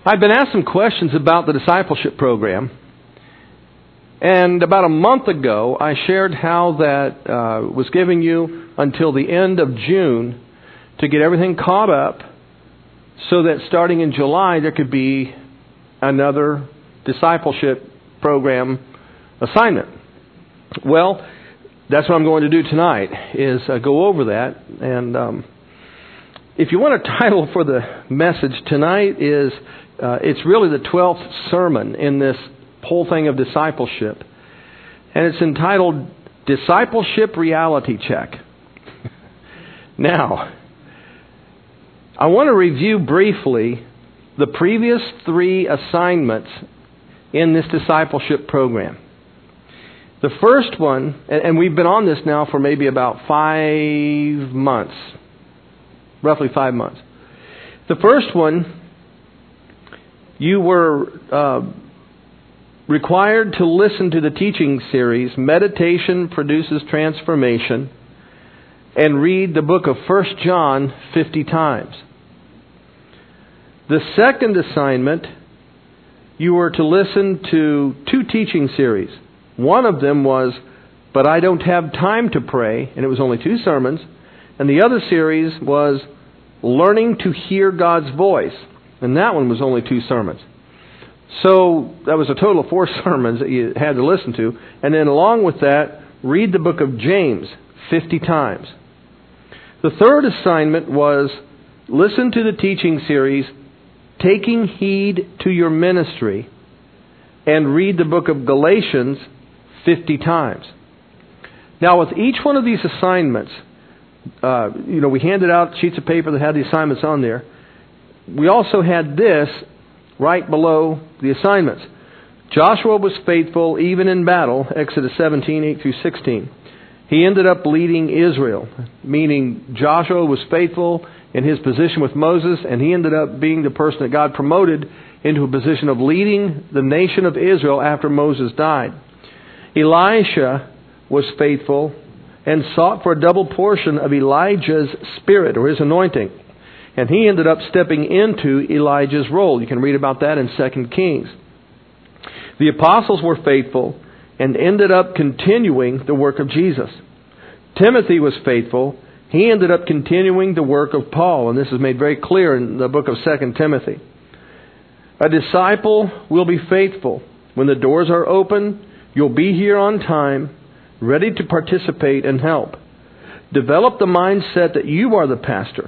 I've been asked some questions about the discipleship program. And about a month ago, I shared how that was giving you until the end of June to get everything caught up so that starting in July there could be another discipleship program assignment. Well, that's what I'm going to do tonight, is go over that. And if you want a title for the message tonight is, it's really the 12th sermon in this whole thing of discipleship. And it's entitled Discipleship Reality Check. Now, I want to review briefly the previous 3 assignments in this discipleship program. The first one, and we've been on this now for maybe about 5 months, roughly 5 months. The first one, you were required to listen to the teaching series, Meditation Produces Transformation, and read the book of 1 John 50 times. The second assignment, you were to listen to 2 teaching series. One of them was, But I Don't Have Time to Pray, and it was only 2 sermons. And the other series was Learning to Hear God's Voice, and that one was only 2 sermons. So that was a total of 4 sermons that you had to listen to. And then along with that, read the book of James 50 times. The third assignment was listen to the teaching series, Taking Heed to Your Ministry, and read the book of Galatians 50 times. Now, with each one of these assignments, we handed out sheets of paper that had the assignments on there. We also had this right below the assignments. Joshua was faithful even in battle, Exodus 17, 8 through 16. He ended up leading Israel, meaning Joshua was faithful in his position with Moses, and he ended up being the person that God promoted into a position of leading the nation of Israel after Moses died. Elisha was faithful and sought for a double portion of Elijah's spirit, or his anointing. And he ended up stepping into Elijah's role. You can read about that in 2 Kings. The apostles were faithful and ended up continuing the work of Jesus. Timothy was faithful. He ended up continuing the work of Paul. And this is made very clear in the book of 2 Timothy. A disciple will be faithful. When the doors are open, you'll be here on time, ready to participate and help. Develop the mindset that you are the pastor.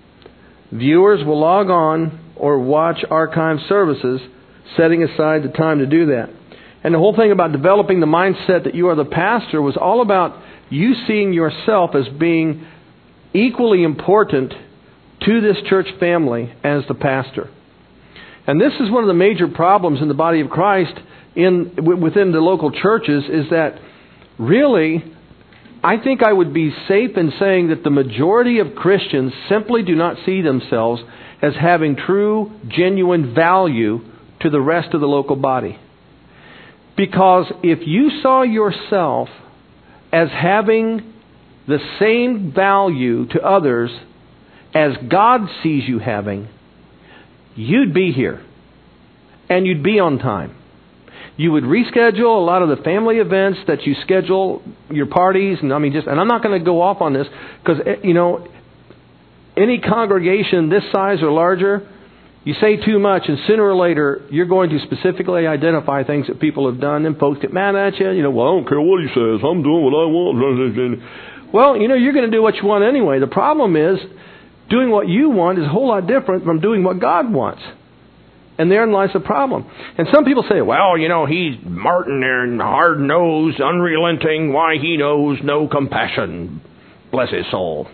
Viewers will log on or watch archive services, setting aside the time to do that. And the whole thing about developing the mindset that you are the pastor was all about you seeing yourself as being equally important to this church family as the pastor. And this is one of the major problems in the body of Christ within the local churches, is that really, I think I would be safe in saying that the majority of Christians simply do not see themselves as having true, genuine value to the rest of the local body. Because if you saw yourself as having the same value to others as God sees you having, you'd be here. And you'd be on time. You would reschedule a lot of the family events that you schedule, your parties, and and I'm not going to go off on this because, any congregation this size or larger, you say too much and sooner or later you're going to specifically identify things that people have done and folks get mad at you. Well, I don't care what he says. I'm doing what I want. Well, you're going to do what you want anyway. The problem is doing what you want is a whole lot different from doing what God wants. And therein lies the problem. And some people say, well, he's Martin and hard-nosed, unrelenting. Why, he knows no compassion. Bless his soul.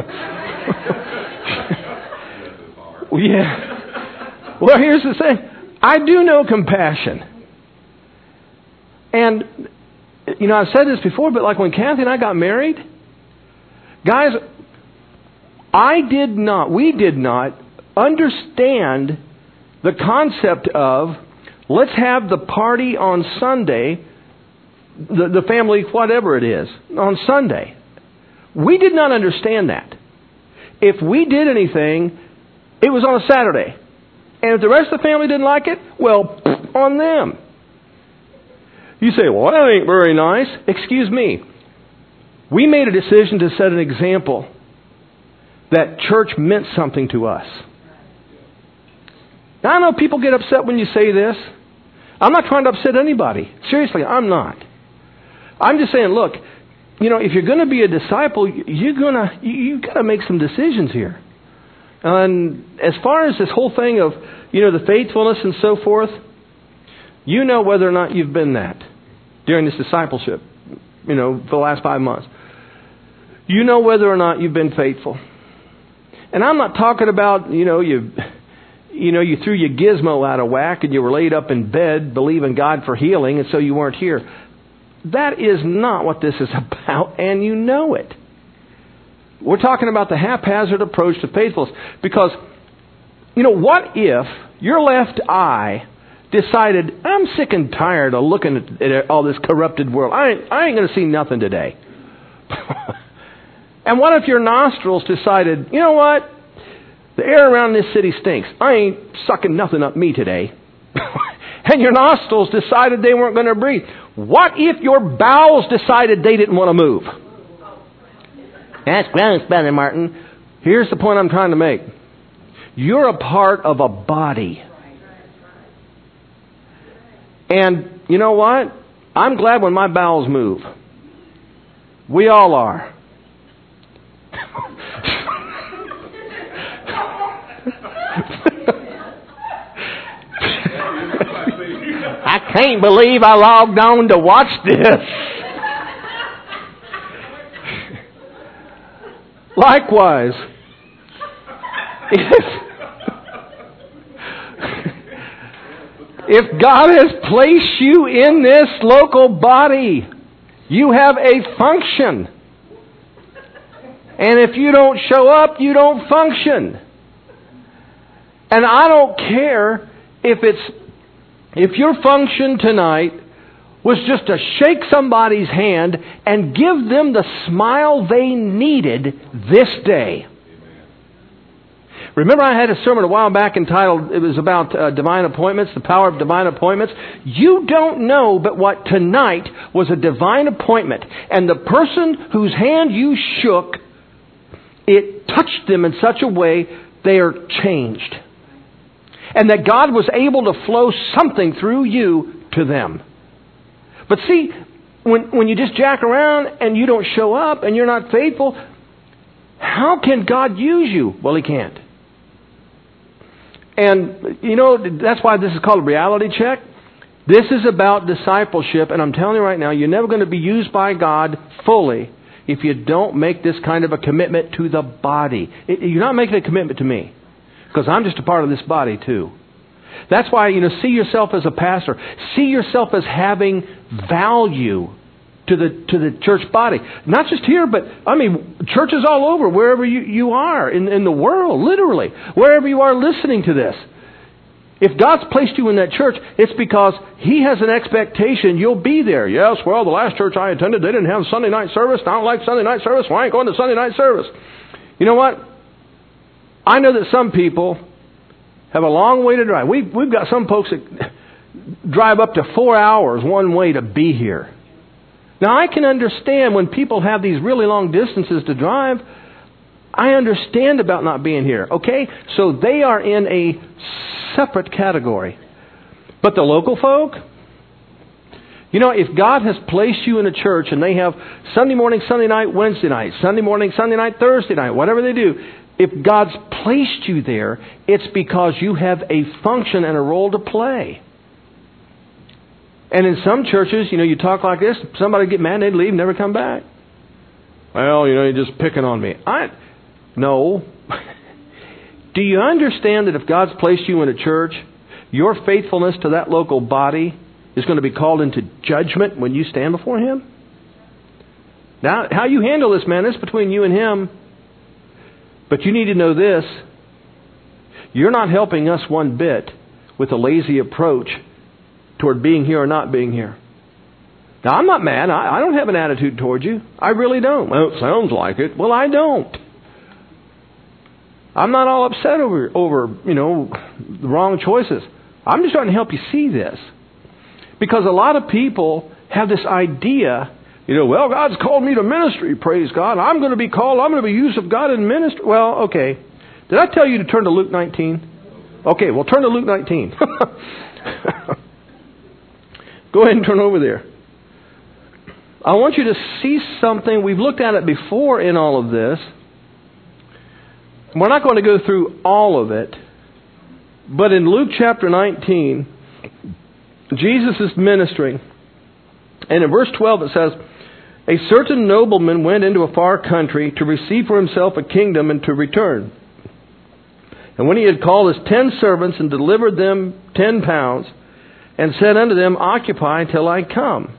Yeah. Well, here's the thing. I do know compassion. And, I've said this before, but like when Kathy and I got married, guys, we did not understand the concept of, let's have the party on Sunday, the family, whatever it is, on Sunday. We did not understand that. If we did anything, it was on a Saturday. And if the rest of the family didn't like it, well, on them. You say, well, that ain't very nice. Excuse me. We made a decision to set an example that church meant something to us. Now, I know people get upset when you say this. I'm not trying to upset anybody. Seriously, I'm not. I'm just saying, look, if you're going to be a disciple, you've got to make some decisions here. And as far as this whole thing of, the faithfulness and so forth, you know whether or not you've been that during this discipleship, for the last 5 months. You know whether or not you've been faithful. And I'm not talking about, you threw your gizmo out of whack and you were laid up in bed believing God for healing and so you weren't here. That is not what this is about, and you know it. We're talking about the haphazard approach to faithfulness. Because, what if your left eye decided, I'm sick and tired of looking at all this corrupted world. I ain't going to see nothing today. And what if your nostrils decided, you know what? The air around this city stinks. I ain't sucking nothing up me today. And your nostrils decided they weren't going to breathe. What if your bowels decided they didn't want to move? That's gross, Brother Martin. Here's the point I'm trying to make. You're a part of a body. And you know what? I'm glad when my bowels move. We all are. I can't believe I logged on to watch this. Likewise, if God has placed you in this local body, you have a function. And if you don't show up, you don't function. And I don't care if your function tonight was just to shake somebody's hand and give them the smile they needed this day. Remember I had a sermon a while back entitled, it was about divine appointments, the power of divine appointments. You don't know but what tonight was a divine appointment. And the person whose hand you shook, it touched them in such a way they are changed. And that God was able to flow something through you to them. But see, when you just jack around and you don't show up and you're not faithful, how can God use you? Well, He can't. And, that's why this is called a reality check. This is about discipleship, and I'm telling you right now, you're never going to be used by God fully if you don't make this kind of a commitment to the body. You're not making a commitment to me, because I'm just a part of this body too. That's why, see yourself as a pastor. See yourself as having value to the church body. Not just here, but, churches all over, wherever you are in the world, literally. Wherever you are listening to this. If God's placed you in that church, it's because He has an expectation you'll be there. Yes, well, the last church I attended, they didn't have Sunday night service. I don't like Sunday night service, so I ain't going to Sunday night service. You know what? I know that some people have a long way to drive. We've got some folks that drive up to 4 hours one way to be here. Now, I can understand when people have these really long distances to drive. I understand about not being here, okay? So they are in a separate category. But the local folk, if God has placed you in a church and they have Sunday morning, Sunday night, Wednesday night, Sunday morning, Sunday night, Thursday night, whatever they do, if God's placed you there, it's because you have a function and a role to play. And in some churches, you talk like this, somebody get mad, they'd leave, never come back. Well, you're just picking on me. No. Do you understand that if God's placed you in a church, your faithfulness to that local body is going to be called into judgment when you stand before Him? Now, how you handle this, man, is between you and Him. But you need to know this. You're not helping us one bit with a lazy approach toward being here or not being here. Now, I'm not mad. I don't have an attitude toward you. I really don't. Well, it sounds like it. Well, I don't. I'm not all upset over the wrong choices. I'm just trying to help you see this. Because a lot of people have this idea, well, God's called me to ministry, praise God. I'm going to be called, I'm going to be used of God in ministry. Well, okay. Did I tell you to turn to Luke 19? Okay, well, turn to Luke 19. Go ahead and turn over there. I want you to see something. We've looked at it before in all of this. We're not going to go through all of it. But in Luke chapter 19, Jesus is ministering. And in verse 12 it says, a certain nobleman went into a far country to receive for himself a kingdom and to return. And when he had called his 10 servants and delivered them 10 pounds, and said unto them, occupy till I come.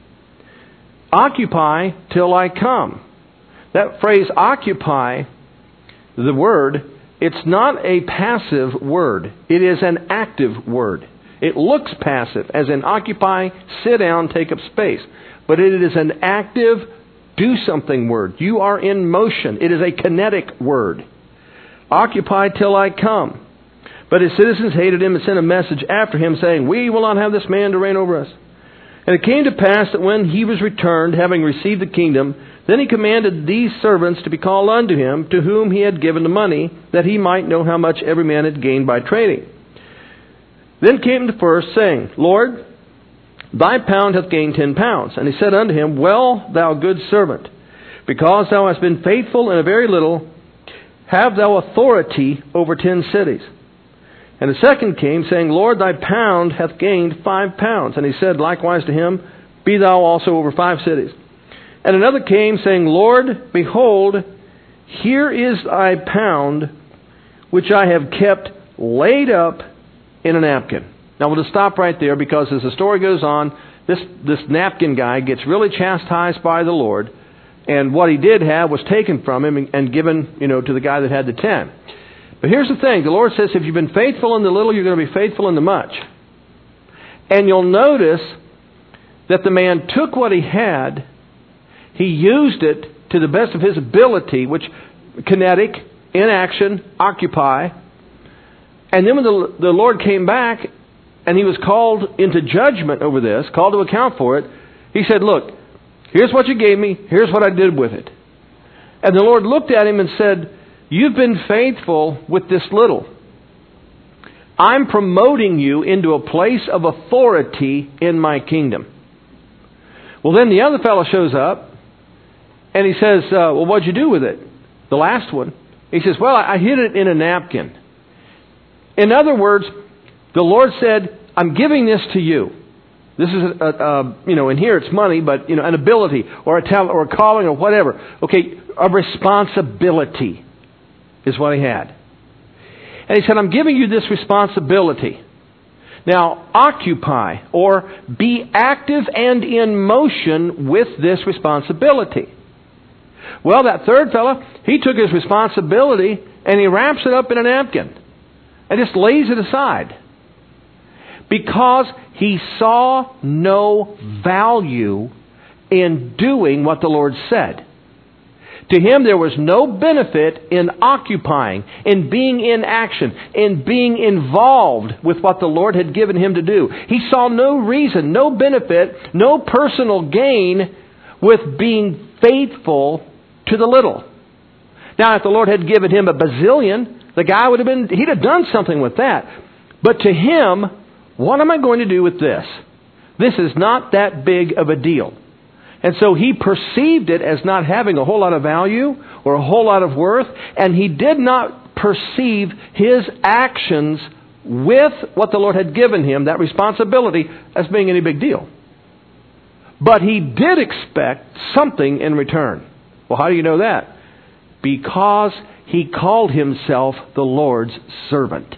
Occupy till I come. That phrase, occupy, the word, it's not a passive word. It is an active word. It looks passive, as in occupy, sit down, take up space. But it is an active, do something word. You are in motion. It is a kinetic word. Occupy till I come. But his citizens hated him and sent a message after him, saying, we will not have this man to reign over us. And it came to pass that when he was returned, having received the kingdom, then he commanded these servants to be called unto him, to whom he had given the money, that he might know how much every man had gained by trading. Then came the first, saying, Lord, thy pound hath gained 10 pounds. And he said unto him, well, thou good servant, because thou hast been faithful in a very little, have thou authority over 10 cities. And the second came, saying, Lord, thy pound hath gained 5 pounds. And he said likewise to him, be thou also over 5 cities. And another came, saying, Lord, behold, here is thy pound, which I have kept laid up in a napkin. Now we'll just stop right there, because as the story goes on, this napkin guy gets really chastised by the Lord. And what he did have was taken from him and given, to the guy that had the 10. But here's the thing. The Lord says, if you've been faithful in the little, you're going to be faithful in the much. And you'll notice that the man took what he had, he used it to the best of his ability, which kinetic, in action, occupy. And then when the Lord came back and he was called into judgment over this, called to account for it, he said, look, here's what you gave me, here's what I did with it. And the Lord looked at him and said, you've been faithful with this little. I'm promoting you into a place of authority in my kingdom. Well, then the other fellow shows up and he says, well, what'd you do with it? The last one. He says, well, I hid it in a napkin. In other words, the Lord said, I'm giving this to you. This is, in here it's money, but, an ability or a talent or a calling or whatever. Okay, a responsibility is what he had. And he said, I'm giving you this responsibility. Now, occupy or be active and in motion with this responsibility. Well, that third fellow, he took his responsibility and he wraps it up in a napkin and just lays it aside. Because he saw no value in doing what the Lord said. To him, there was no benefit in occupying, in being in action, in being involved with what the Lord had given him to do. He saw no reason, no benefit, no personal gain with being faithful to the little. Now, if the Lord had given him a bazillion, the guy he'd have done something with that. But to him, what am I going to do with this? This is not that big of a deal. And so he perceived it as not having a whole lot of value or a whole lot of worth, and he did not perceive his actions with what the Lord had given him, that responsibility, as being any big deal. But he did expect something in return. Well, how do you know that? Because he called himself the Lord's servant.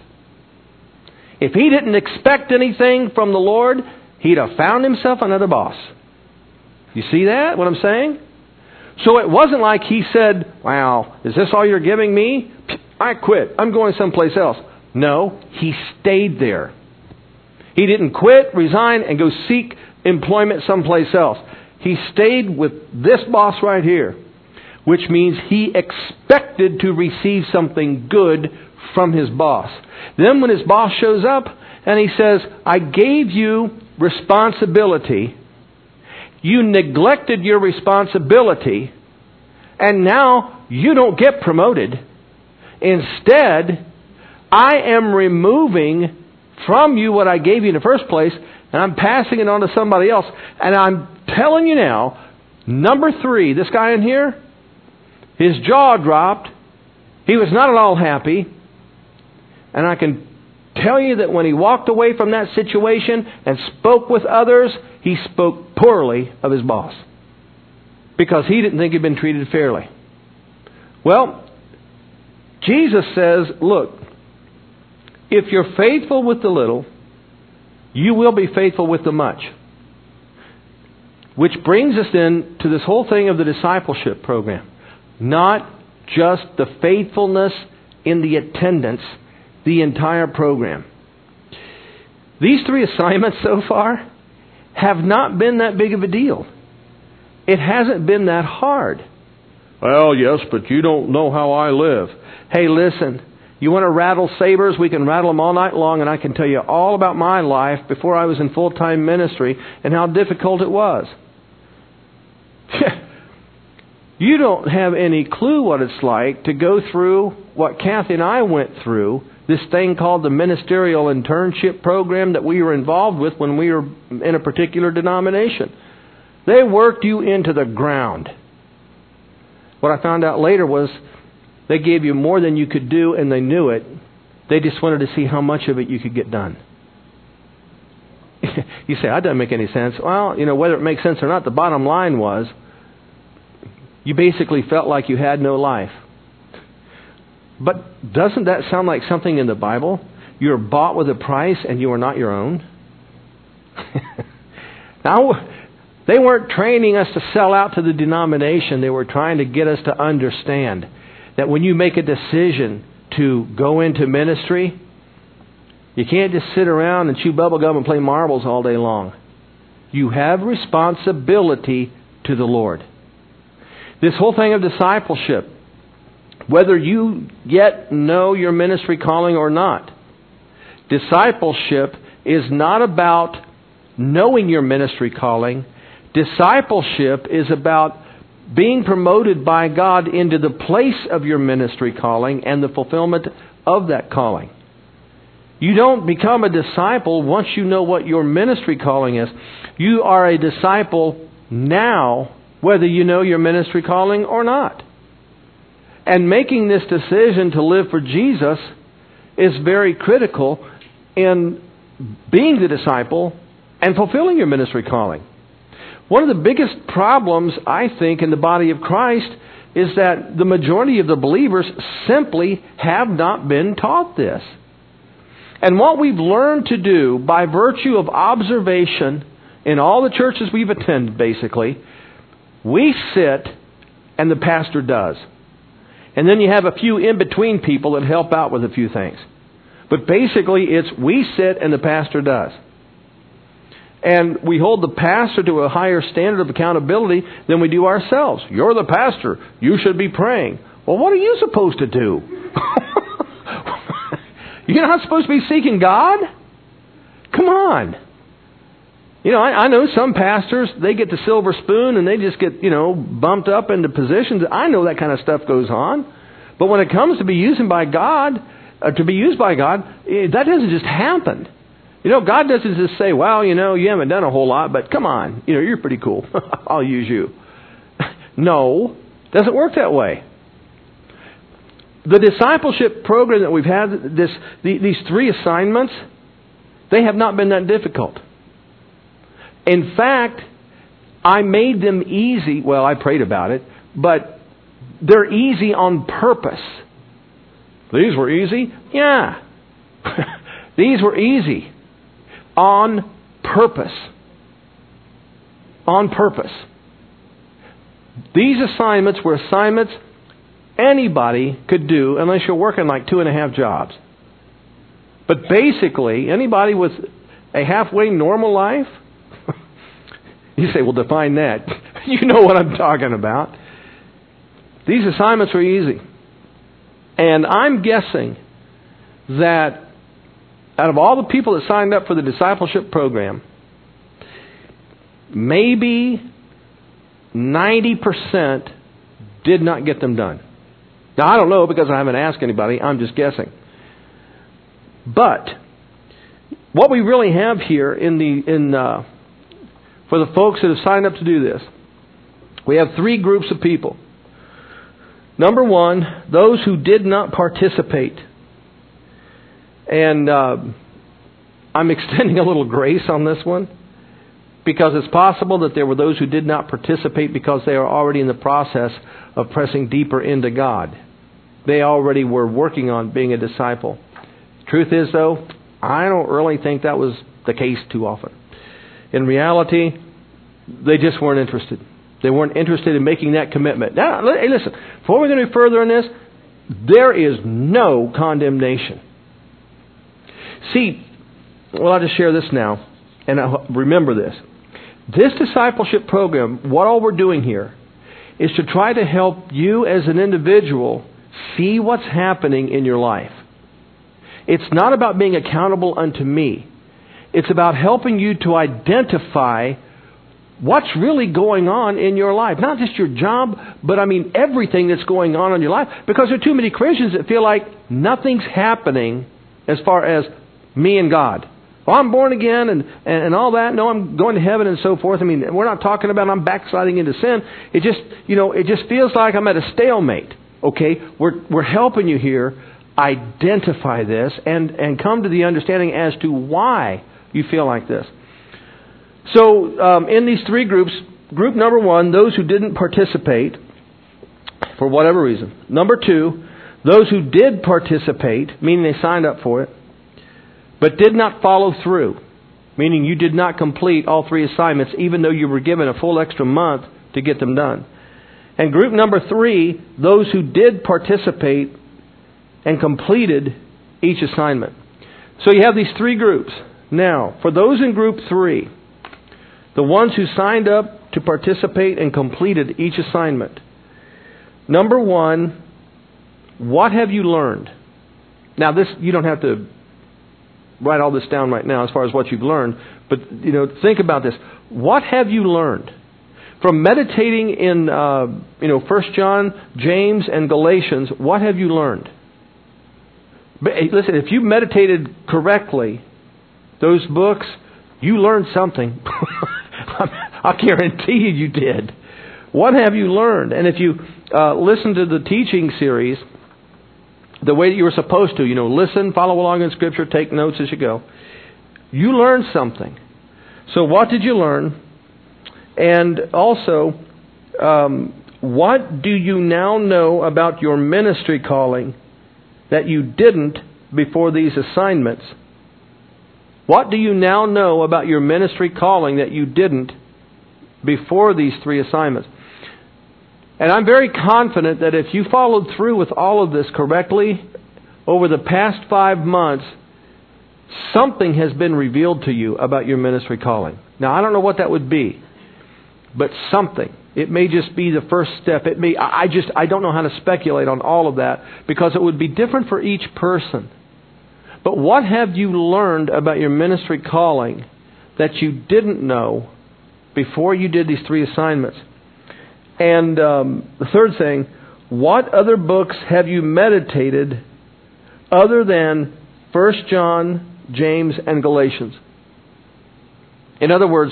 If he didn't expect anything from the Lord, he'd have found himself another boss. You see that, what I'm saying? So it wasn't like he said, wow, is this all you're giving me? I quit. I'm going someplace else. No, he stayed there. He didn't quit, resign, and go seek employment someplace else. He stayed with this boss right here. which means he expected to receive something good from his boss. Then when his boss shows up and he says, I gave you responsibility, you neglected your responsibility, and now you don't get promoted. Instead, I am removing from you what I gave you in the first place, and I'm passing it on to somebody else. And I'm telling you now, number 3, this guy in here, his jaw dropped. He was not at all happy. And I can tell you that when he walked away from that situation and spoke with others, he spoke poorly of his boss, because he didn't think he'd been treated fairly. Well, Jesus says, look, if you're faithful with the little, you will be faithful with the much. Which brings us then to this whole thing of the discipleship program. Not just the faithfulness in the attendance, the entire program. These 3 assignments so far have not been that big of a deal. It hasn't been that hard. Well, yes, but you don't know how I live. Hey, listen, you want to rattle sabers? We can rattle them all night long, and I can tell you all about my life before I was in full-time ministry and how difficult it was. You don't have any clue what it's like to go through what Kathy and I went through, this thing called the ministerial internship program that we were involved with when we were in a particular denomination. They worked you into the ground. What I found out later was they gave you more than you could do, and they knew it. They just wanted to see how much of it you could get done. You say, that doesn't make any sense. Well, whether it makes sense or not, the bottom line was you basically felt like you had no life. But doesn't that sound like something in the Bible? You're bought with a price and you are not your own. Now, they weren't training us to sell out to the denomination. They were trying to get us to understand that when you make a decision to go into ministry, you can't just sit around and chew bubblegum and play marbles all day long. You have responsibility to the Lord. This whole thing of discipleship, whether you yet know your ministry calling or not, discipleship is not about knowing your ministry calling. Discipleship is about being promoted by God into the place of your ministry calling and the fulfillment of that calling. You don't become a disciple once you know what your ministry calling is. You are a disciple now, whether you know your ministry calling or not. And making this decision to live for Jesus is very critical in being the disciple and fulfilling your ministry calling. One of the biggest problems, I think, in the body of Christ is that the majority of the believers simply have not been taught this. And what we've learned to do by virtue of observation in all the churches we've attended, basically, we sit and the pastor does. And then you have a few in-between people that help out with a few things. But basically it's we sit and the pastor does. And we hold the pastor to a higher standard of accountability than we do ourselves. You're the pastor. You should be praying. Well, what are you supposed to do? You're not supposed to be seeking God? Come on. I know some pastors, they get the silver spoon and they just get, bumped up into positions. I know that kind of stuff goes on. But when it comes to be used by God, that doesn't just happen. God doesn't just say, well, you haven't done a whole lot, but come on, you're pretty cool. I'll use you. No, it doesn't work that way. The discipleship program that we've had, these 3 assignments, they have not been that difficult. In fact, I made them easy. Well, I prayed about it, but they're easy on purpose. These were easy? Yeah. These were easy. On purpose. On purpose. These assignments were assignments anybody could do unless you're working like 2.5 jobs. But basically, anybody with a halfway normal life, you say, well, define that. You know what I'm talking about. These assignments were easy. And I'm guessing that out of all the people that signed up for the discipleship program, maybe 90% did not get them done. Now, I don't know because I haven't asked anybody. I'm just guessing. But what we really have here for the folks that have signed up to do this, we have three groups of people. Number one, those who did not participate. And I'm extending a little grace on this one, because it's possible that there were those who did not participate because they are already in the process of pressing deeper into God. They already were working on being a disciple. Truth is, though, I don't really think that was the case too often. In reality, they just weren't interested. They weren't interested in making that commitment. Now, hey, listen, before we go any further in this, there is no condemnation. See, well, I'll just share this now, and remember this. This discipleship program, what all we're doing here, is to try to help you as an individual see what's happening in your life. It's not about being accountable unto me. It's about helping you to identify what's really going on in your life. Not just your job, but everything that's going on in your life. Because there are too many Christians that feel like nothing's happening as far as me and God. Well, I'm born again and all that. No, I'm going to heaven and so forth. We're not talking about I'm backsliding into sin. It just feels like I'm at a stalemate. Okay? We're helping you here identify this and come to the understanding as to why you feel like this. So, in these three groups, group number one, those who didn't participate for whatever reason. Number two, those who did participate, meaning they signed up for it, but did not follow through, meaning you did not complete all three assignments, even though you were given a full extra month to get them done. And group number three, those who did participate and completed each assignment. So you have these three groups. Now, for those in group three, the ones who signed up to participate and completed each assignment. Number one, what have you learned? Now, this you don't have to write all this down right now as far as what you've learned, but think about this. What have you learned? From meditating in 1 John, James, and Galatians, what have you learned? But hey, listen, if you meditated correctly, those books, you learned something. I guarantee you did. What have you learned? And if you listen to the teaching series the way that you were supposed to, listen, follow along in Scripture, take notes as you go, you learned something. So what did you learn? And also, what do you now know about your ministry calling that you didn't before these assignments? What do you now know about your ministry calling that you didn't before these three assignments? And I'm very confident that if you followed through with all of this correctly over the past 5 months, something has been revealed to you about your ministry calling. Now, I don't know what that would be, but something. It may just be the first step. It may. I don't know how to speculate on all of that because it would be different for each person. But what have you learned about your ministry calling that you didn't know before you did these three assignments? And the third thing, what other books have you meditated other than 1 John, James, and Galatians? In other words,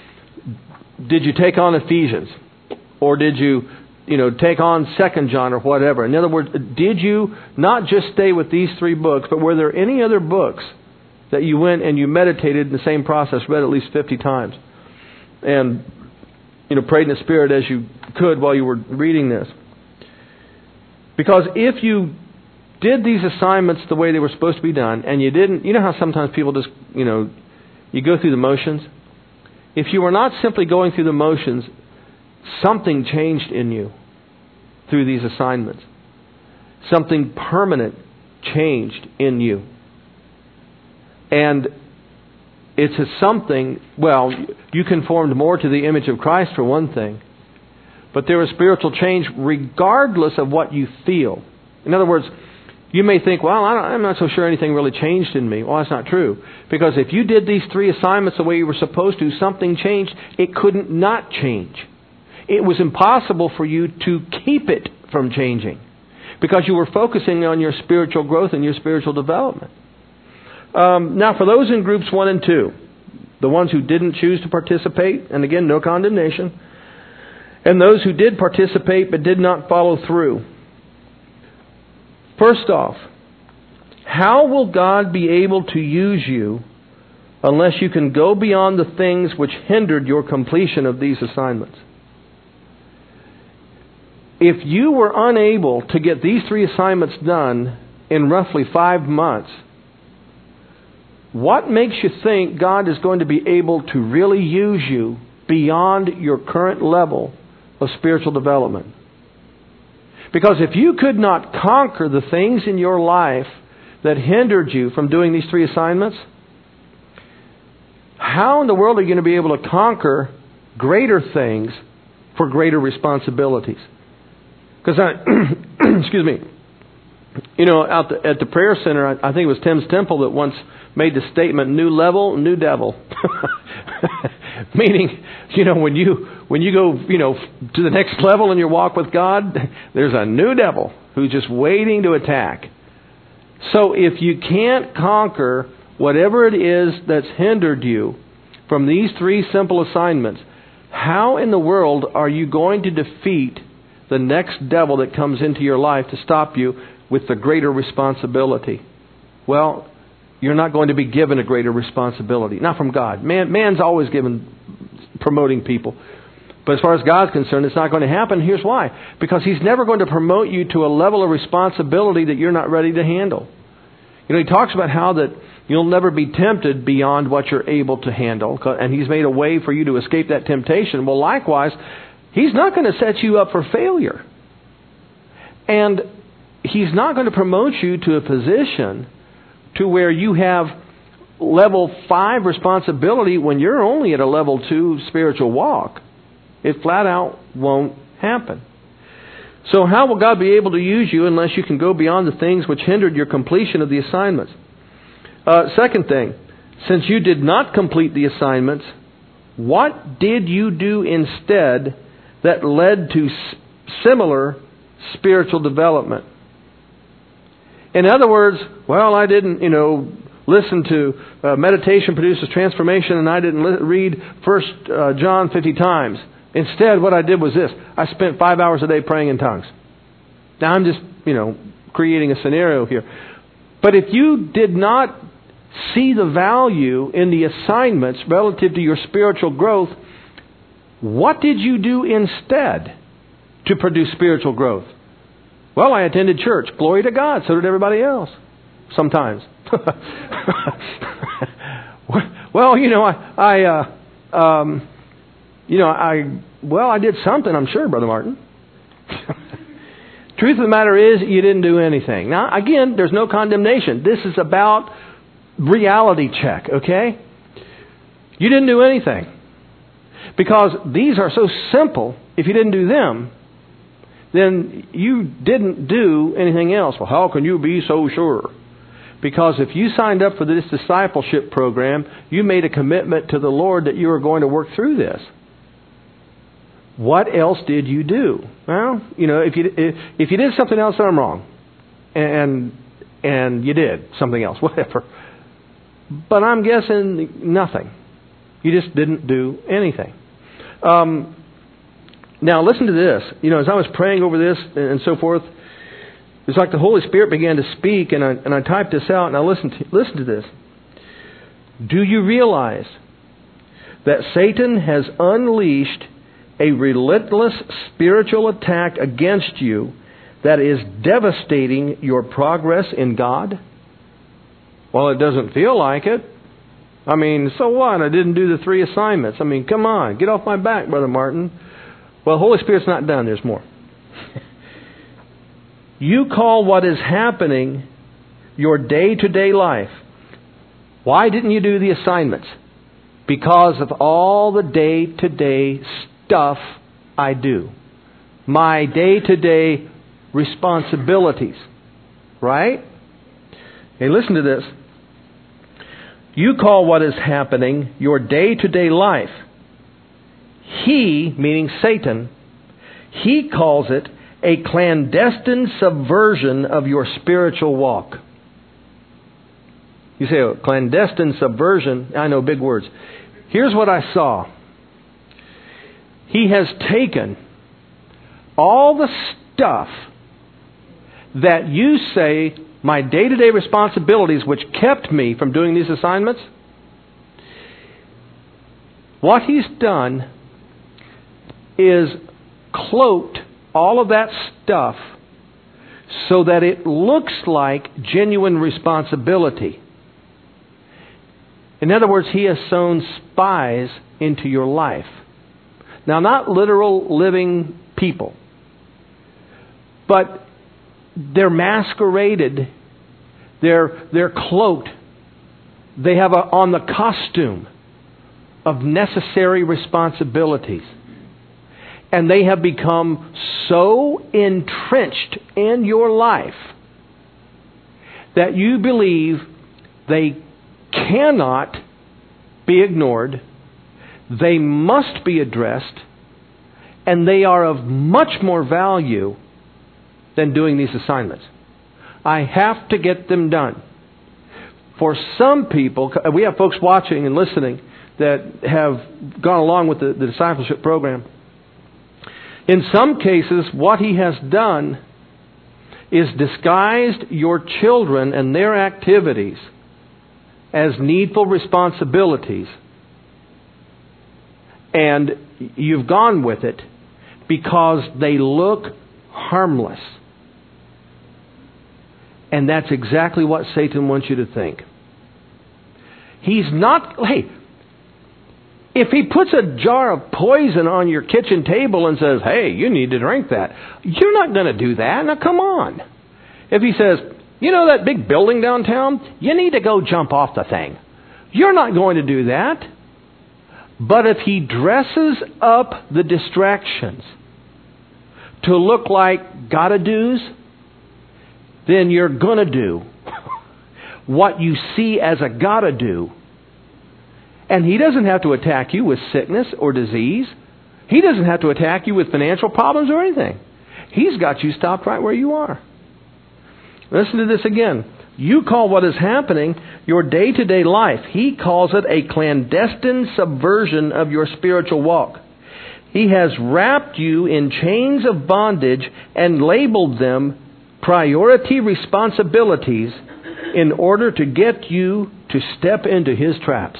did you take on Ephesians? Or did you take on 2 John or whatever? In other words, did you not just stay with these three books, but were there any other books that you went and you meditated in the same process, read at least 50 times? And, prayed in the Spirit as you could while you were reading this. Because if you did these assignments the way they were supposed to be done, and you didn't, how sometimes people just, you go through the motions? If you were not simply going through the motions, something changed in you through these assignments. Something permanent changed in you. And it's something, you conformed more to the image of Christ for one thing. but there is spiritual change regardless of what you feel. In other words, you may think, well, I'm not so sure anything really changed in me. Well, that's not true. Because if you did these 3 assignments the way you were supposed to, something changed. It couldn't not change. It was impossible for you to keep it from changing because you were focusing on your spiritual growth and your spiritual development. Now, for those in groups 1 and 2, the ones who didn't choose to participate, and again, no condemnation, and those who did participate but did not follow through. First off, how will God be able to use you unless you can go beyond the things which hindered your completion of these assignments? If you were unable to get these 3 assignments done in roughly 5 months, what makes you think God is going to be able to really use you beyond your current level of spiritual development? Because if you could not conquer the things in your life that hindered you from doing these 3 assignments, how in the world are you going to be able to conquer greater things for greater responsibilities? Because excuse me, out at the prayer center, I think it was Tim's Temple that once made the statement, new level, new devil. Meaning, when you go, to the next level in your walk with God, there's a new devil who's just waiting to attack. So if you can't conquer whatever it is that's hindered you from these 3 simple assignments, how in the world are you going to defeat the next devil that comes into your life to stop you with the greater responsibility? Well, you're not going to be given a greater responsibility. Not from God. Man's always promoting people. But as far as God's concerned, it's not going to happen. Here's why. Because He's never going to promote you to a level of responsibility that you're not ready to handle. He talks about how that you'll never be tempted beyond what you're able to handle. And He's made a way for you to escape that temptation. Well, likewise, He's not going to set you up for failure. And He's not going to promote you to a position to where you have level 5 responsibility when you're only at a level 2 spiritual walk. It flat out won't happen. So how will God be able to use you unless you can go beyond the things which hindered your completion of the assignments? Second thing, since you did not complete the assignments, what did you do instead that led to similar spiritual development? In other words, well, I didn't, listen to meditation produces transformation, and I didn't read 1 John 50 times. Instead, what I did was this. I spent 5 hours a day praying in tongues. Now, I'm just, creating a scenario here. But if you did not see the value in the assignments relative to your spiritual growth, what did you do instead to produce spiritual growth? Well, I attended church. Glory to God. So did everybody else. Sometimes. Well, I did something, I'm sure, Brother Martin. Truth of the matter is, you didn't do anything. Now, again, there's no condemnation. This is about reality check, okay? You didn't do anything. Because these are so simple, if you didn't do them, then you didn't do anything else. Well, how can you be so sure? Because if you signed up for this discipleship program, you made a commitment to the Lord that you were going to work through this. What else did you do? Well, if you did something else, then I'm wrong. And you did something else, whatever. But I'm guessing nothing. You just didn't do anything. Now, listen to this. As I was praying over this and so forth, it's like the Holy Spirit began to speak, and I typed this out, and I listen to this. Do you realize that Satan has unleashed a relentless spiritual attack against you that is devastating your progress in God? Well, it doesn't feel like it. So what? I didn't do the 3 assignments. Come on, get off my back, Brother Martin. Well, Holy Spirit's not done. There's more. You call what is happening your day-to-day life. Why didn't you do the assignments? Because of all the day-to-day stuff I do. my day-to-day responsibilities. Right? Hey, listen to this. You call what is happening your day-to-day life. He, meaning Satan, he calls it a clandestine subversion of your spiritual walk. You say, oh, clandestine subversion. I know, big words. Here's what I saw. He has taken all the stuff that you say, my day-to-day responsibilities, which kept me from doing these assignments. What he's done is cloaked all of that stuff so that it looks like genuine responsibility. In other words, he has sown spies into your life. Now, not literal living people, but they're masqueraded, they're cloaked, they have on the costume of necessary responsibilities. And they have become so entrenched in your life that you believe they cannot be ignored, they must be addressed, and they are of much more value than doing these assignments. I have to get them done. For some people, we have folks watching and listening that have gone along with the discipleship program. In some cases, what he has done is disguised your children and their activities as needful responsibilities. And you've gone with it because they look harmless. And that's exactly what Satan wants you to think. He's not... Hey, if he puts a jar of poison on your kitchen table and says, hey, you need to drink that, you're not going to do that. Now, come on. If he says, you know that big building downtown? You need to go jump off the thing. You're not going to do that. But if he dresses up the distractions to look like gotta-dos, then you're going to do what you see as a gotta-do. And he doesn't have to attack you with sickness or disease. He doesn't have to attack you with financial problems or anything. He's got you stopped right where you are. Listen to this again. You call what is happening your day-to-day life. He calls it a clandestine subversion of your spiritual walk. He has wrapped you in chains of bondage and labeled them priority responsibilities in order to get you to step into his traps.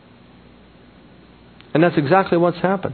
And that's exactly what's happened.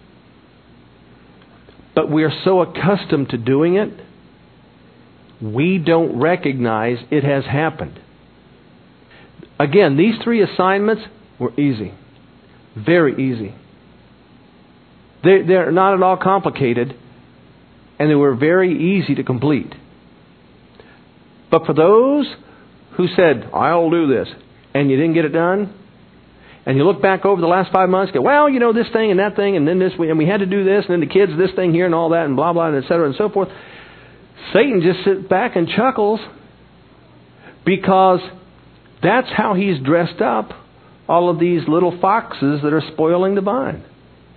But we are so accustomed to doing it, we don't recognize it has happened. Again, these 3 assignments were easy. Very easy. They're not at all complicated, and they were very easy to complete. But for those who said, I'll do this, and you didn't get it done, and you look back over the last 5 months, go, well, you know, this thing and that thing, and then this, and we had to do this, and then the kids, this thing here, and all that, and blah, blah, and et cetera, and so forth. Satan just sits back and chuckles because that's how he's dressed up all of these little foxes that are spoiling the vine.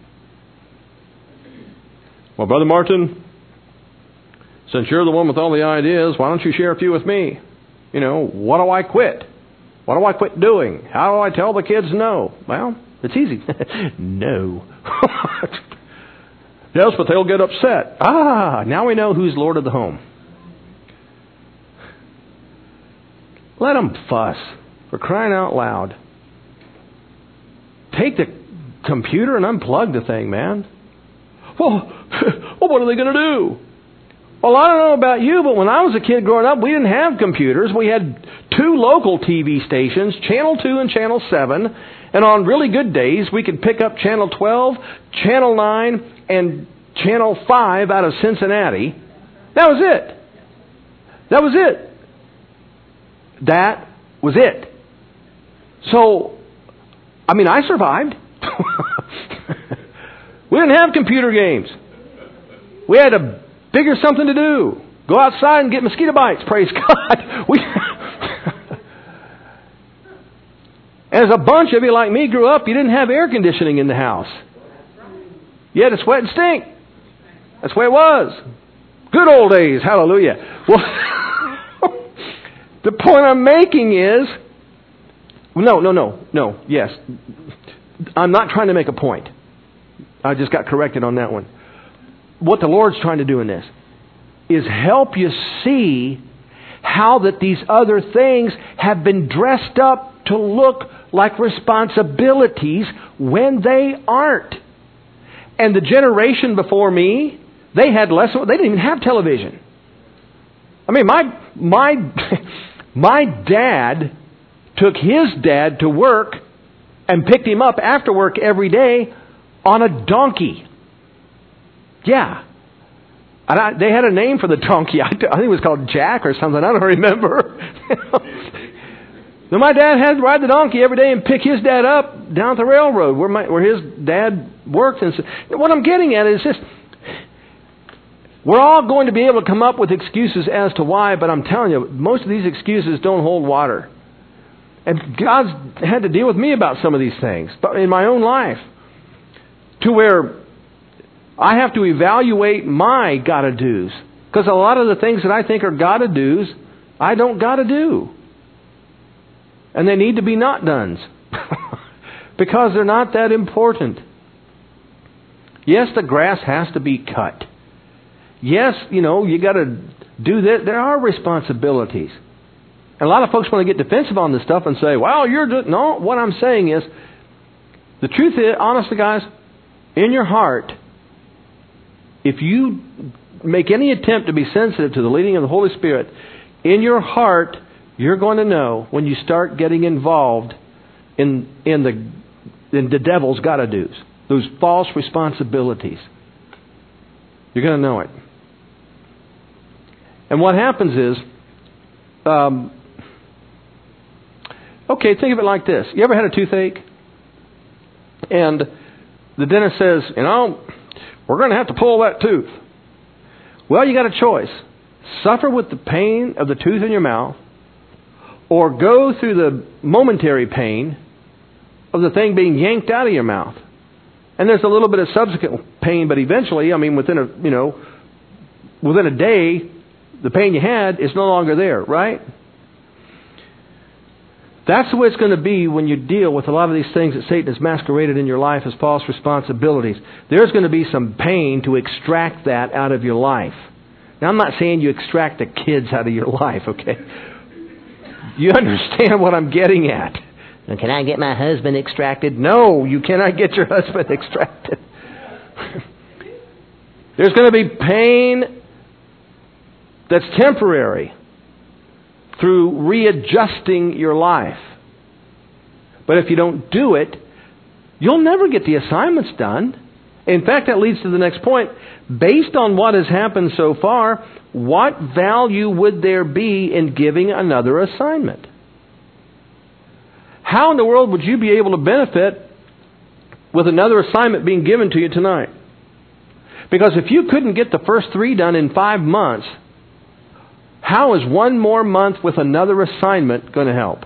Well, Brother Martin, since you're the one with all the ideas, why don't you share a few with me? You know, what do I quit? What do I quit doing? How do I tell the kids no? Well, it's easy. No. Yes, but they'll get upset. Now we know who's Lord of the home. Let them fuss. For crying out loud. Take the computer and unplug the thing, man. Well, what are they going to do? Well, I don't know about you, but when I was a kid growing up, we didn't have computers. We had 2 local TV stations, Channel 2 and Channel 7. And on really good days, we could pick up Channel 12, Channel 9, and Channel 5 out of Cincinnati. That was it. That was it. That was it. So, I mean, I survived. We didn't have computer games. We had a bigger something to do. Go outside and get mosquito bites. Praise God. As a bunch of you like me grew up, you didn't have air conditioning in the house. You had to sweat and stink. That's the way it was. Good old days. Hallelujah. Well, the point I'm making is, no. Yes. I'm not trying to make a point. I just got corrected on that one. What the Lord's trying to do in this is help you see how that these other things have been dressed up to look like responsibilities when they aren't. And the generation before me, they had less. They didn't even have television. I mean, my dad took his dad to work and picked him up after work every day on a donkey. Yeah. And they had a name for the donkey. I think it was called Jack or something. I don't remember. So my dad had to ride the donkey every day and pick his dad up down at the railroad where his dad worked. And so, what I'm getting at is this. We're all going to be able to come up with excuses as to why, but I'm telling you, most of these excuses don't hold water. And God's had to deal with me about some of these things in my own life, to where I have to evaluate my gotta-dos. Because a lot of the things that I think are gotta-dos, I don't gotta do. And they need to be not dones. Because they're not that important. Yes, the grass has to be cut. Yes, you got to do that. There are responsibilities. And a lot of folks want to get defensive on this stuff and say, well, you're just... No, what I'm saying is, the truth is, honestly, guys, in your heart, if you make any attempt to be sensitive to the leading of the Holy Spirit, in your heart, you're going to know when you start getting involved in the devil's gotta-dos, those false responsibilities. You're going to know it. And what happens is, okay, think of it like this. You ever had a toothache? And the dentist says, we're going to have to pull that tooth. Well, you got a choice. Suffer with the pain of the tooth in your mouth, or go through the momentary pain of the thing being yanked out of your mouth. And there's a little bit of subsequent pain, but eventually, within a day, the pain you had is no longer there, right? That's the way it's going to be when you deal with a lot of these things that Satan has masqueraded in your life as false responsibilities. There's going to be some pain to extract that out of your life. Now, I'm not saying you extract the kids out of your life, okay? You understand what I'm getting at. Can I get my husband extracted? No, you cannot get your husband extracted. There's going to be pain that's temporary through readjusting your life. But if you don't do it, you'll never get the assignments done. In fact, that leads to the next point. Based on what has happened so far, what value would there be in giving another assignment? How in the world would you be able to benefit with another assignment being given to you tonight? Because if you couldn't get the first 3 done in 5 months, how is 1 more month with another assignment going to help?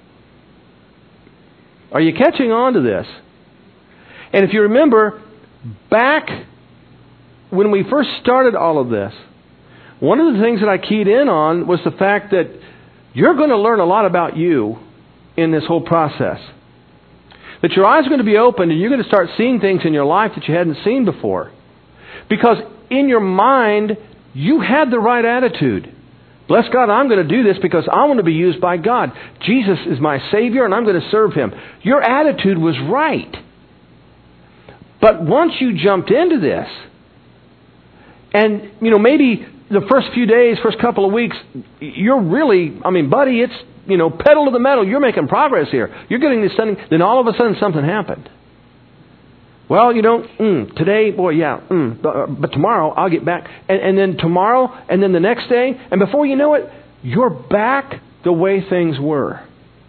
Are you catching on to this? And if you remember, back when we first started all of this, one of the things that I keyed in on was the fact that you're going to learn a lot about you in this whole process. That your eyes are going to be opened and you're going to start seeing things in your life that you hadn't seen before. Because in your mind, you had the right attitude. Bless God, I'm going to do this because I want to be used by God. Jesus is my Savior and I'm going to serve Him. Your attitude was right. But once you jumped into this, and, maybe the first few days, first couple of weeks, you're really, buddy, it's, pedal to the metal. You're making progress here. You're getting this something. Then all of a sudden something happened. Well, today, boy, yeah, but tomorrow I'll get back. And then tomorrow, and then the next day. And before you know it, you're back the way things were.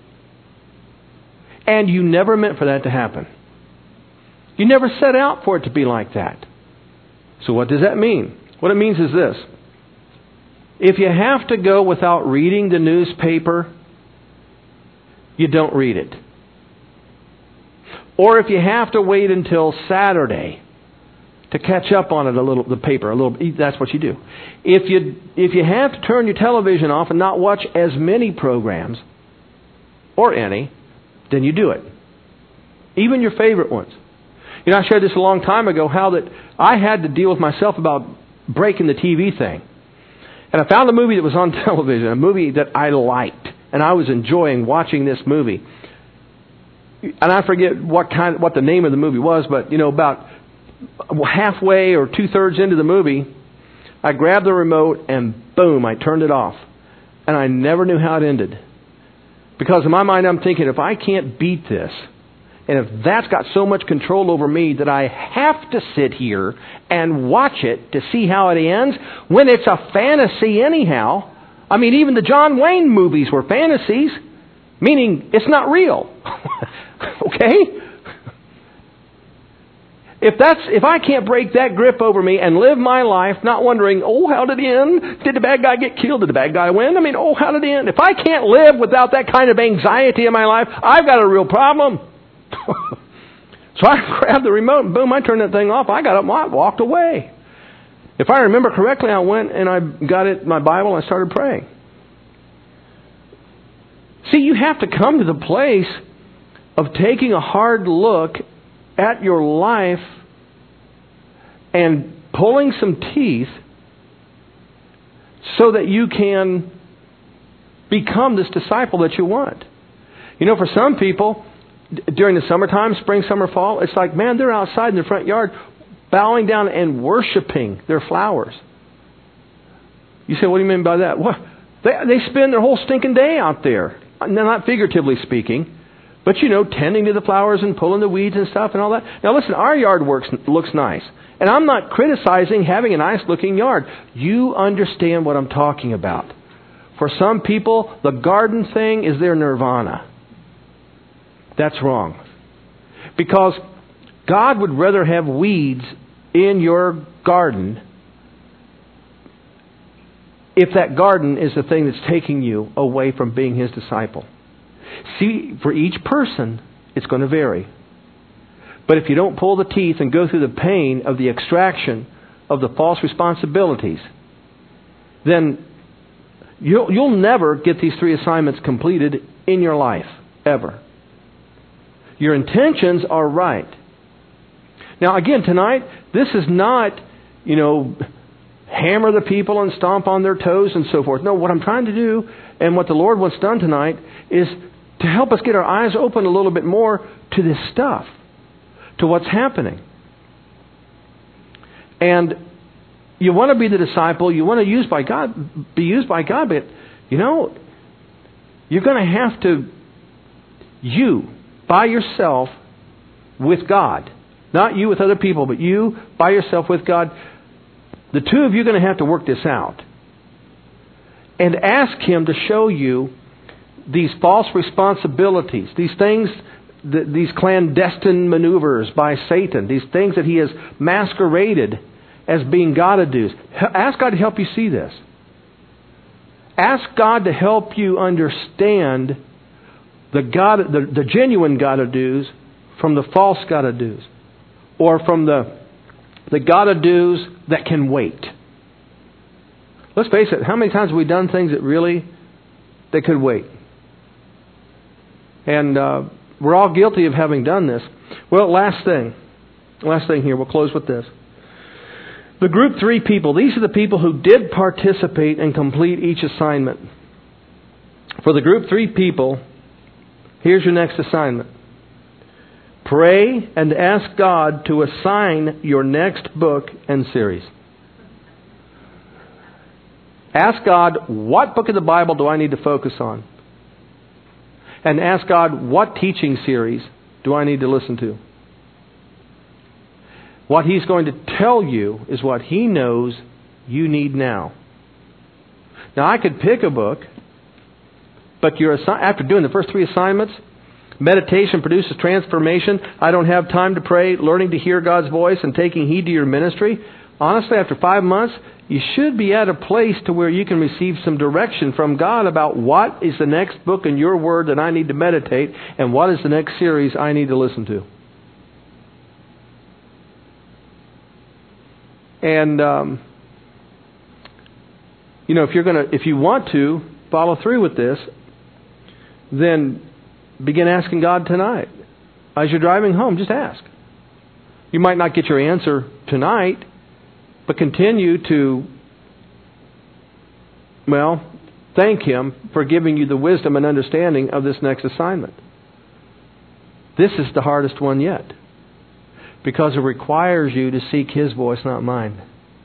And you never meant for that to happen. You never set out for it to be like that. So what does that mean? What it means is this. If you have to go without reading the newspaper, you don't read it. Or if you have to wait until Saturday to catch up on it the paper a little, that's what you do. If you have to turn your television off and not watch as many programs, or any, then you do it. Even your favorite ones. You know, I shared this a long time ago, how that I had to deal with myself about breaking the TV thing. And I found a movie that was on television, a movie that I liked, and I was enjoying watching this movie. And I forget what the name of the movie was, but about halfway or 2/3 into the movie, I grabbed the remote and boom, I turned it off. And I never knew how it ended. Because in my mind, I'm thinking, if I can't beat this, and if that's got so much control over me that I have to sit here and watch it to see how it ends, when it's a fantasy anyhow. I mean, even the John Wayne movies were fantasies, meaning it's not real. Okay? If I can't break that grip over me and live my life not wondering, how did it end? Did the bad guy get killed? Did the bad guy win? I mean, how did it end? If I can't live without that kind of anxiety in my life, I've got a real problem. So I grabbed the remote and boom, I turned that thing off. I got up and I walked away. If I remember correctly, I went and I got my Bible and I started praying. See, you have to come to the place of taking a hard look at your life and pulling some teeth so that you can become this disciple that you want. For some people, during the summertime, spring, summer, fall, it's like, man, they're outside in their front yard bowing down and worshiping their flowers. You say, what do you mean by that? Well, they spend their whole stinking day out there. Not figuratively speaking, but tending to the flowers and pulling the weeds and stuff and all that. Now listen, our yard looks nice. And I'm not criticizing having a nice looking yard. You understand what I'm talking about. For some people, the garden thing is their nirvana. That's wrong. Because God would rather have weeds in your garden if that garden is the thing that's taking you away from being His disciple. See, for each person, it's going to vary. But if you don't pull the teeth and go through the pain of the extraction of the false responsibilities, then you'll never get these 3 assignments completed in your life, ever. Your intentions are right. Now, again, tonight, this is not, hammer the people and stomp on their toes and so forth. No, what I'm trying to do, and what the Lord wants done tonight, is to help us get our eyes open a little bit more to this stuff, to what's happening. And you want to be the disciple, you want to be used by God, but, you're going to have to, by yourself, with God. Not you with other people, but you by yourself with God. The two of you are going to have to work this out. And ask Him to show you these false responsibilities, these things, these clandestine maneuvers by Satan, these things that he has masqueraded as being God-a-do's. Ask God to help you see this. Ask God to help you understand the genuine God-a-do's from the false God-a-do's, or from the God-a-do's that can wait. Let's face it, how many times have we done things that could wait? And we're all guilty of having done this. Well, last thing here, we'll close with this. The group 3 people, these are the people who did participate and complete each assignment. For the group 3 people, here's your next assignment. Pray and ask God to assign your next book and series. Ask God, what book of the Bible do I need to focus on? And ask God, what teaching series do I need to listen to? What He's going to tell you is what He knows you need now. Now, I could pick a book, but after doing the first 3 assignments, meditation produces transformation. I don't have time to pray, learning to hear God's voice, and taking heed to your ministry. honestly, after 5 months, you should be at a place to where you can receive some direction from God about what is the next book in your Word that I need to meditate, and what is the next series I need to listen to. And if you want to follow through with this, then begin asking God tonight. As you're driving home, just ask. You might not get your answer tonight, but continue to, thank Him for giving you the wisdom and understanding of this next assignment. This is the hardest one yet, because it requires you to seek His voice, not mine.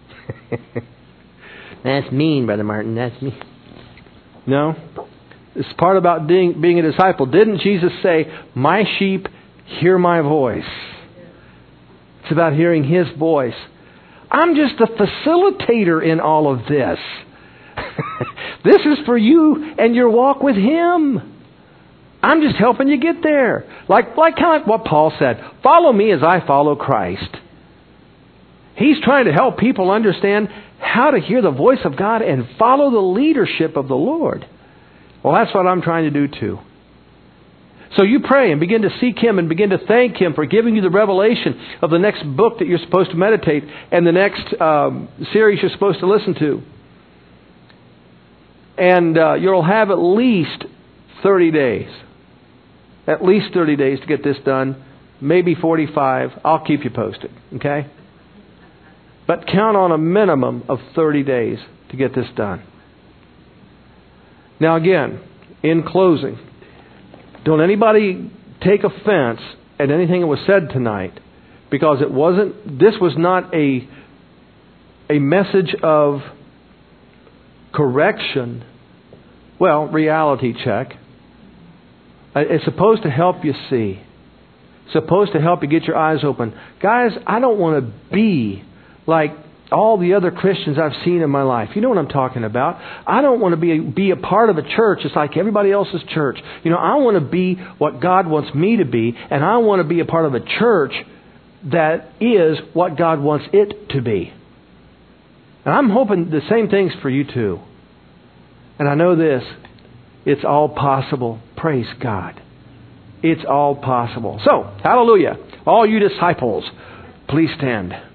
That's mean, Brother Martin. That's mean. No. It's part about being a disciple. Didn't Jesus say, "My sheep hear my voice"? It's about hearing His voice. I'm just a facilitator in all of this. This is for you and your walk with Him. I'm just helping you get there. Like kind of what Paul said, follow me as I follow Christ. He's trying to help people understand how to hear the voice of God and follow the leadership of the Lord. Well, that's what I'm trying to do too. So you pray and begin to seek Him and begin to thank Him for giving you the revelation of the next book that you're supposed to meditate and the next series you're supposed to listen to. And you'll have at least 30 days. At least 30 days to get this done. Maybe 45. I'll keep you posted. Okay? But count on a minimum of 30 days to get this done. Now again, in closing, don't anybody take offense at anything that was said tonight, because this was not a message of correction. Well, reality check. It's supposed to help you see. It's supposed to help you get your eyes open. Guys, I don't want to be like all the other Christians I've seen in my life. You know what I'm talking about. I don't want to be a part of a church just like everybody else's church. I want to be what God wants me to be, and I want to be a part of a church that is what God wants it to be. And I'm hoping the same things for you too. And I know this. It's all possible. Praise God. It's all possible. So, hallelujah. All you disciples, please stand.